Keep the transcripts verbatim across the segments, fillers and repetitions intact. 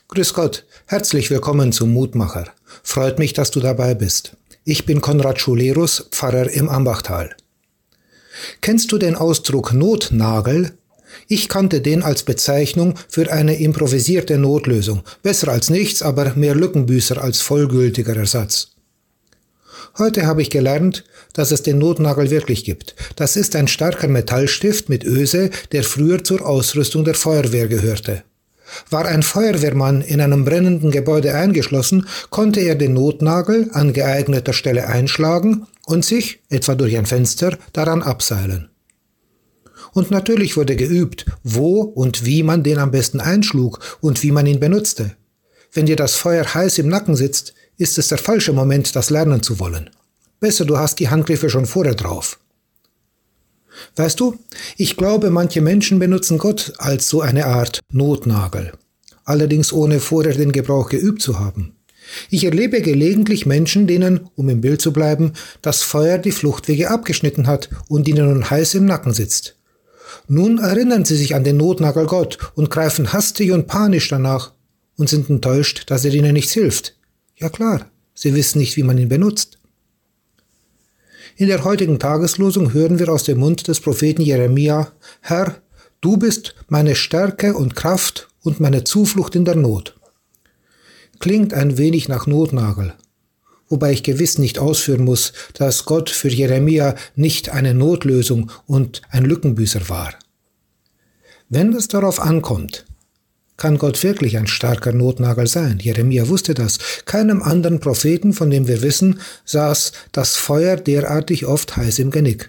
Grüß Gott, herzlich willkommen zum Mutmacher. Freut mich, dass du dabei bist. Ich bin Konrad Schulerus, Pfarrer im Ambachtal. Kennst du den Ausdruck Notnagel? Ich kannte den als Bezeichnung für eine improvisierte Notlösung. Besser als nichts, aber mehr Lückenbüßer als vollgültiger Ersatz. Heute habe ich gelernt, dass es den Notnagel wirklich gibt. Das ist ein starker Metallstift mit Öse, der früher zur Ausrüstung der Feuerwehr gehörte. War ein Feuerwehrmann in einem brennenden Gebäude eingeschlossen, konnte er den Notnagel an geeigneter Stelle einschlagen und sich, etwa durch ein Fenster, daran abseilen. Und natürlich wurde geübt, wo und wie man den am besten einschlug und wie man ihn benutzte. Wenn dir das Feuer heiß im Nacken sitzt, ist es der falsche Moment, das lernen zu wollen. Besser, du hast die Handgriffe schon vorher drauf. Weißt du, ich glaube, manche Menschen benutzen Gott als so eine Art Notnagel, allerdings ohne vorher den Gebrauch geübt zu haben. Ich erlebe gelegentlich Menschen, denen, um im Bild zu bleiben, das Feuer die Fluchtwege abgeschnitten hat und ihnen nun heiß im Nacken sitzt. Nun erinnern sie sich an den Notnagel Gott und greifen hastig und panisch danach und sind enttäuscht, dass er ihnen nichts hilft. Ja klar, sie wissen nicht, wie man ihn benutzt. In der heutigen Tageslosung hören wir aus dem Mund des Propheten Jeremia: Herr, du bist meine Stärke und Kraft und meine Zuflucht in der Not. Klingt ein wenig nach Notnagel, wobei ich gewiss nicht ausführen muss, dass Gott für Jeremia nicht eine Notlösung und ein Lückenbüßer war. Wenn es darauf ankommt, kann Gott wirklich ein starker Notnagel sein. Jeremia wusste das. Keinem anderen Propheten, von dem wir wissen, saß das Feuer derartig oft heiß im Genick.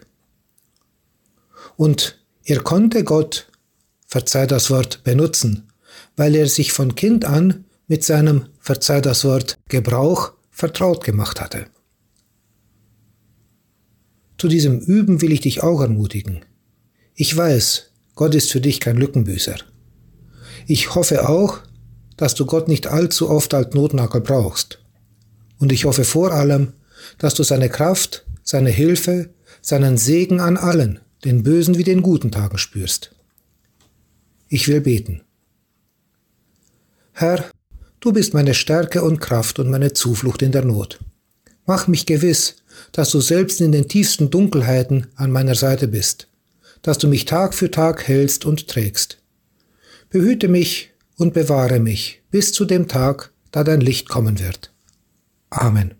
Und er konnte Gott, verzeih das Wort, benutzen, weil er sich von Kind an mit seinem, verzeih das Wort, Gebrauch vertraut gemacht hatte. Zu diesem Üben will ich dich auch ermutigen. Ich weiß, Gott ist für dich kein Lückenbüßer. Ich hoffe auch, dass du Gott nicht allzu oft als Notnagel brauchst. Und ich hoffe vor allem, dass du seine Kraft, seine Hilfe, seinen Segen an allen, den bösen wie den guten Tagen spürst. Ich will beten. Herr, du bist meine Stärke und Kraft und meine Zuflucht in der Not. Mach mich gewiss, dass du selbst in den tiefsten Dunkelheiten an meiner Seite bist, dass du mich Tag für Tag hältst und trägst. Behüte mich und bewahre mich bis zu dem Tag, da dein Licht kommen wird. Amen.